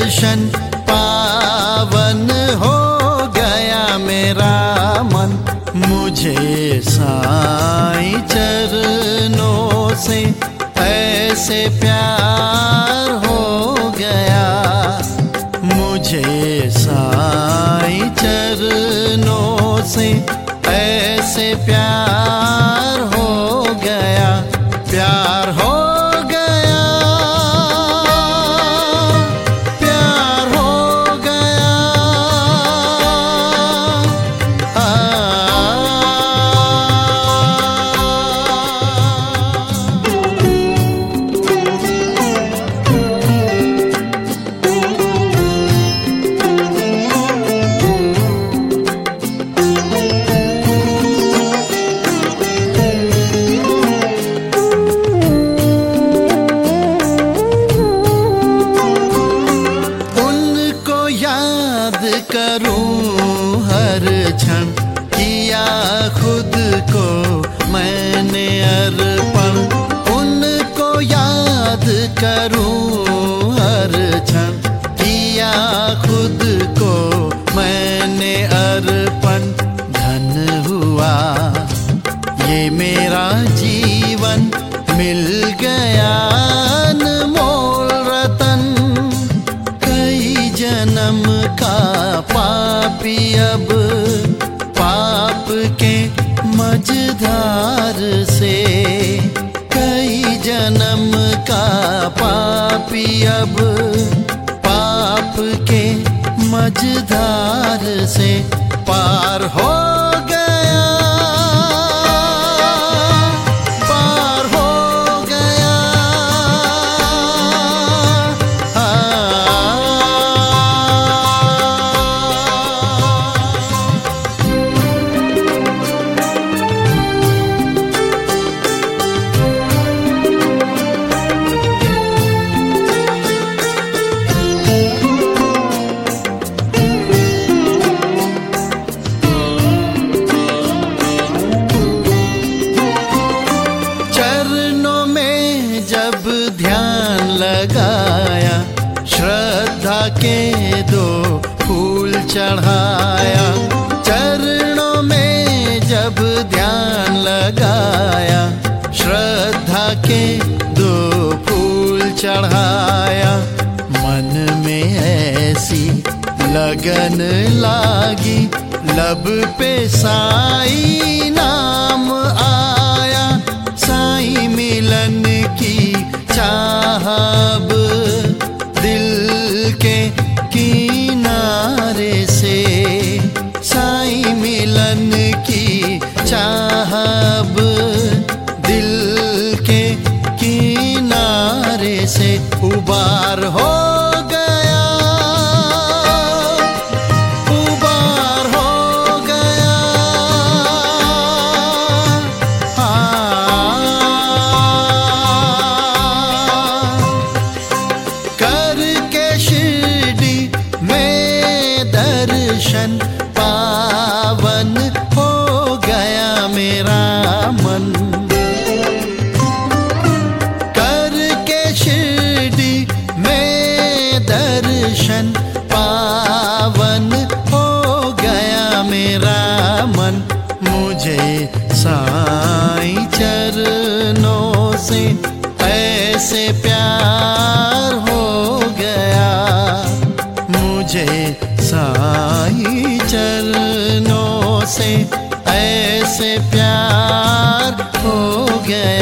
दर्शन पावन हो गया मेरा मन। मुझे साईं चरणों से ऐसे प्यार हो गया। मुझे साईं चरणों से ऐसे प्यार हो गया, प्यार हो गया, प्यार हो गया। करूं हर क्षण किया खुद को मैंने अर्पण। उनको याद करूं हर क्षण किया खुद को मैंने अर्पण। धन हुआ ये मेरा जीवन, मिल गया अनमोल रतन। कई जन्म का पापी अब पाप के मझधार से, कई जन्म का पापी अब पाप के मझधार से पार हो गया, पार हो गया। ध्यान लगाया, श्रद्धा के दो फूल चढ़ाया। चरणों में जब ध्यान लगाया, श्रद्धा के दो फूल चढ़ाया। मन में ऐसी लगन लागी, लब पे साईं नाम आया। साईं मिलन की चाहब दिल के किनारे से, साईं मिलन की चाहब दिल के किनारे से उबार हो गया, उबार हो गया। करके शिरडी में दर्शन पावन हो गया मेरा मन। करके शिरडी में दर्शन पावन हो गया मेरा मन। मुझे साईं चरणों से ऐसे प्यार हो गया। मुझे साईं चरणों से ऐसे प्यार हो गया।